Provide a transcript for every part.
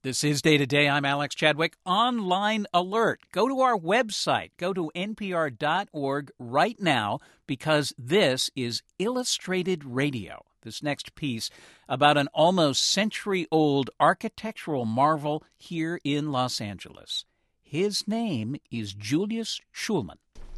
This is Day to Day. I'm Alex Chadwick. Online alert. Go to our website. Go to npr.org right now because this is Illustrated Radio. This next piece about an almost century-old architectural marvel here in Los Angeles. His name is Julius Shulman.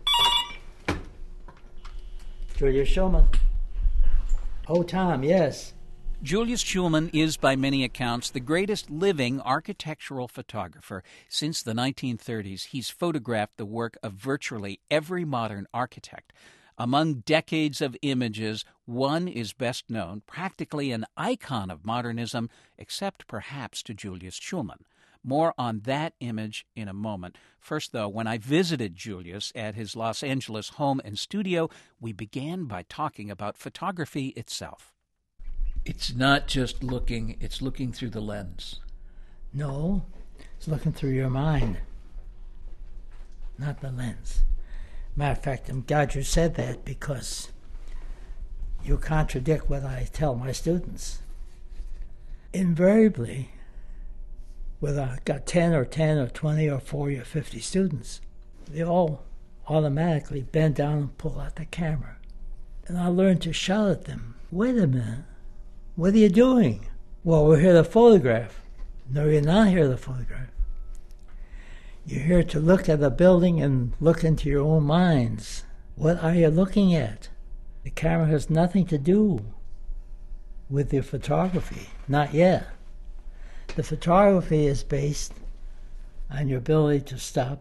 Julius Shulman. Oh, Tom, yes. Julius Shulman is, by many accounts, the greatest living architectural photographer. Since the 1930s, he's photographed the work of virtually every modern architect. Among decades of images, one is best known, practically an icon of modernism, except perhaps to Julius Shulman. More on that image in a moment. First, though, when I visited Julius at his Los Angeles home and studio, we began by talking about photography itself. It's not just looking, it's looking through the lens. No, it's looking through your mind, not the lens. Matter of fact, I'm glad you said that because you contradict what I tell my students. Invariably, whether I've got 10 or 20 or 40 or 50 students, they all automatically bend down and pull out the camera. And I learned to shout at them, "Wait a minute. What are you doing?" "Well, we're here to photograph." "No, you're not here to photograph. You're here to look at a building and look into your own minds. What are you looking at? The camera has nothing to do with your photography, not yet. The photography is based on your ability to stop,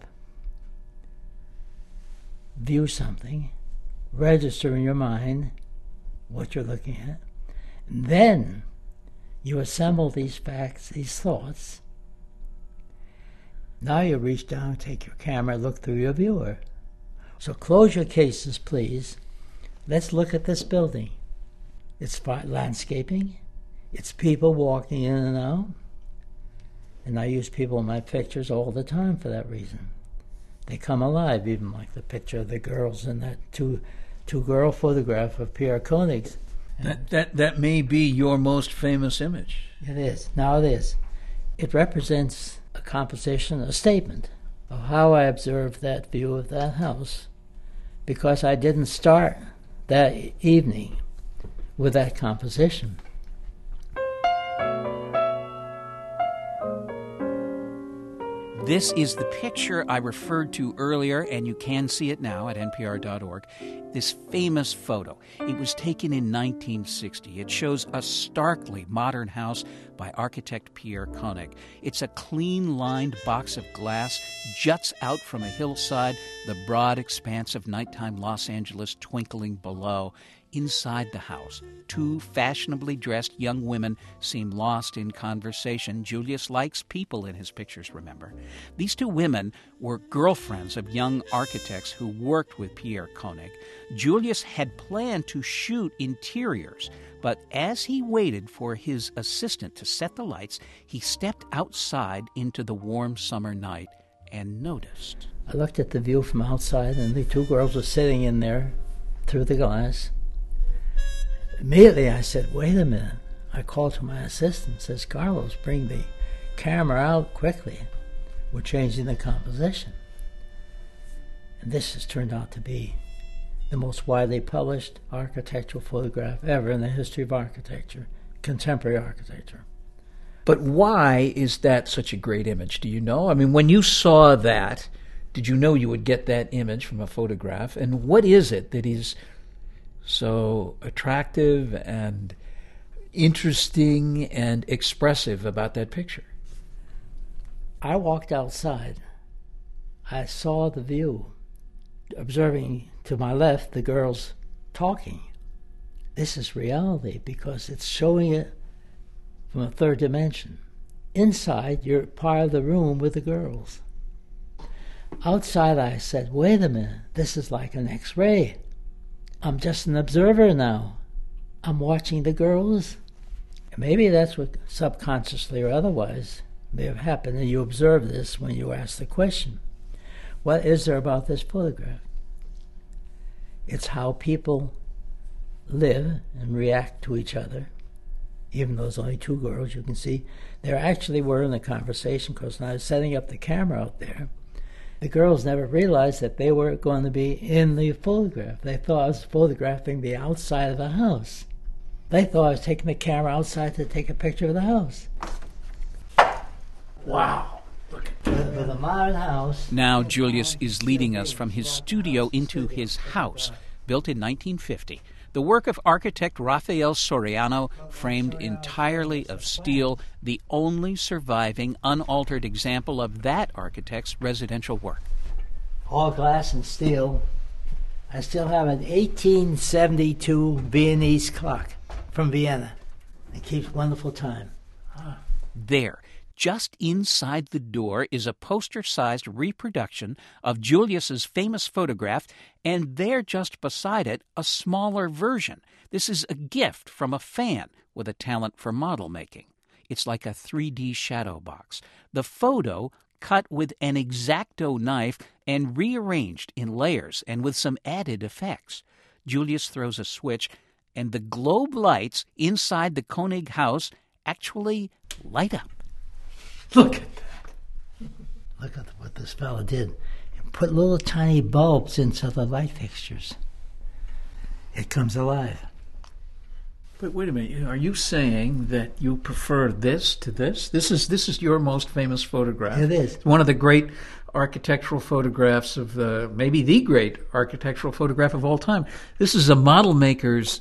view something, register in your mind what you're looking at. And then you assemble these facts, these thoughts. Now you reach down, take your camera, look through your viewer. So close your cases, please. Let's look at this building. It's landscaping. It's people walking in and out. And I use people in my pictures all the time for that reason. They come alive, even like the picture of the girls in that two-girl photograph of Pierre Koenig's. That may be your most famous image. It is. Now it is. It represents a composition, a statement of how I observed that view of that house, because I didn't start that evening with that composition. This is the picture I referred to earlier, and you can see it now at npr.org. This famous photo. It was taken in 1960. It shows a starkly modern house by architect Pierre Koenig. It's a clean-lined box of glass, juts out from a hillside, the broad expanse of nighttime Los Angeles twinkling below. Inside the house, two fashionably dressed young women seem lost in conversation. Julius likes people in his pictures, remember. These two women were girlfriends of young architects who worked with Pierre Koenig. Julius had planned to shoot interiors, but as he waited for his assistant to set the lights, he stepped outside into the warm summer night and noticed. I looked at the view from outside, and the two girls were sitting in there through the glass. Immediately I said, "Wait a minute." I called to my assistant, says, "Carlos, bring the camera out quickly. We're changing the composition." And this has turned out to be the most widely published architectural photograph ever in the history of architecture, contemporary architecture. But why is that such a great image? Do you know? I mean, when you saw that, did you know you would get that image from a photograph? And what is it that is so attractive and interesting and expressive about that picture? I walked outside. I saw the view, observing to my left the girls talking. This is reality because it's showing it from a third dimension. Inside, you're part of the room with the girls. Outside, I said, "Wait a minute, this is like an X-ray. I'm just an observer now. I'm watching the girls." Maybe that's what subconsciously or otherwise may have happened, and you observe this when you ask the question, what is there about this photograph? It's how people live and react to each other even though there's only 2 girls, you can see they actually were in the conversation, because when I was setting up the camera out there, the girls never realized that they were going to be in the photograph. They thought I was photographing the outside of the house. They thought I was taking the camera outside to take a picture of the house. Wow. Look at that. With a modern house. Now Julius is leading us from his studio into his house, built in 1950. The work of architect Rafael Soriano, framed entirely of steel, the only surviving unaltered example of that architect's residential work. All glass and steel. I still have an 1872 Viennese clock from Vienna. It keeps wonderful time. There, just inside the door, is a poster-sized reproduction of Julius's famous photograph, and there just beside it, a smaller version. This is a gift from a fan with a talent for model making. It's like a 3D shadow box. The photo cut with an X-Acto knife and rearranged in layers and with some added effects. Julius throws a switch, and the globe lights inside the Koenig house actually light up. Look at that. Look at what this fellow did. He put little tiny bulbs into the light fixtures. It comes alive. But wait a minute, are you saying that you prefer this to this? This is your most famous photograph. It is. It's one of the great architectural photographs of maybe the great architectural photograph of all time. This is a model maker's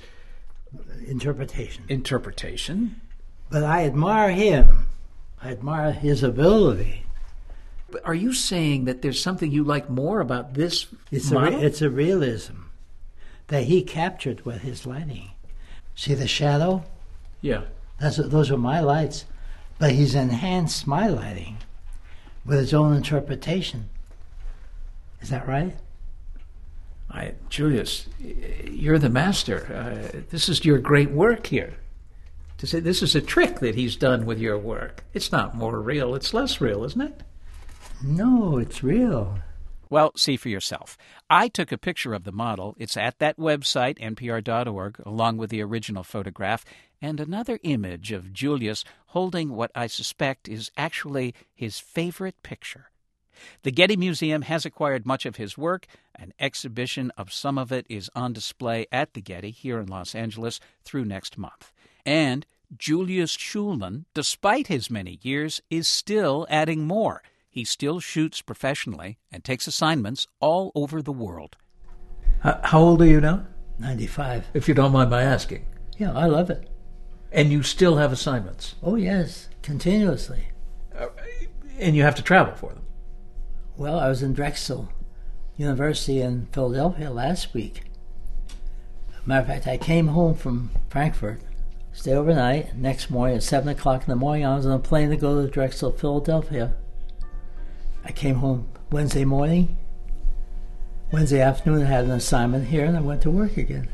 interpretation. But I admire him. I admire his ability. But are you saying that there's something you like more about this model? It's a realism that he captured with his lighting. See the shadow? Yeah. Those are my lights. But he's enhanced my lighting with his own interpretation. Is that right? Julius, you're the master. This is your great work here. To say this is a trick that he's done with your work. It's not more real, it's less real, isn't it? No, it's real. Well, see for yourself. I took a picture of the model. It's at that website, npr.org, along with the original photograph, and another image of Julius holding what I suspect is actually his favorite picture. The Getty Museum has acquired much of his work. An exhibition of some of it is on display at the Getty here in Los Angeles through next month. And Julius Shulman, despite his many years, is still adding more. He still shoots professionally and takes assignments all over the world. How old are you now? 95. If you don't mind my asking. Yeah, I love it. And you still have assignments? Oh, yes, continuously. And you have to travel for them? Well, I was in Drexel University in Philadelphia last week. Matter of fact, I came home from Frankfurt, stayed overnight. Next morning at 7 o'clock in the morning, I was on a plane to go to Drexel, Philadelphia. I came home Wednesday morning. Wednesday afternoon, I had an assignment here, and I went to work again.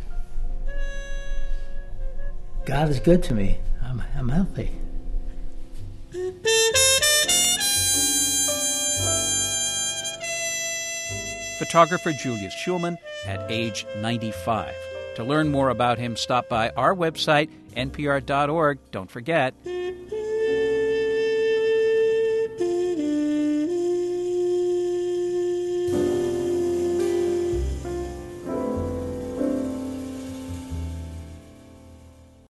God is good to me. I'm healthy. Photographer Julius Shulman at age 95. To learn more about him, stop by our website, npr.org. Don't forget,